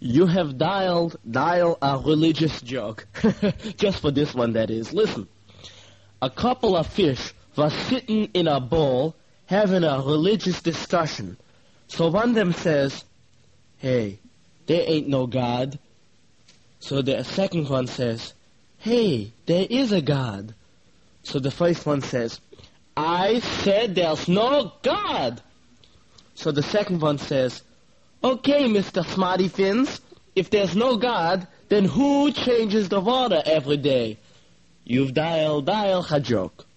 You have dial a religious joke. Just for this one, that is. Listen. A couple of fish were sitting in a bowl having a religious discussion. So one of them says, "Hey, there ain't no God." So the second one says, "Hey, there is a God." So the first one says, "I said there's no God." So the second one says, "Okay, Mr. Smarty Fins, if there's no God, then who changes the water every day?" You've dialed a joke.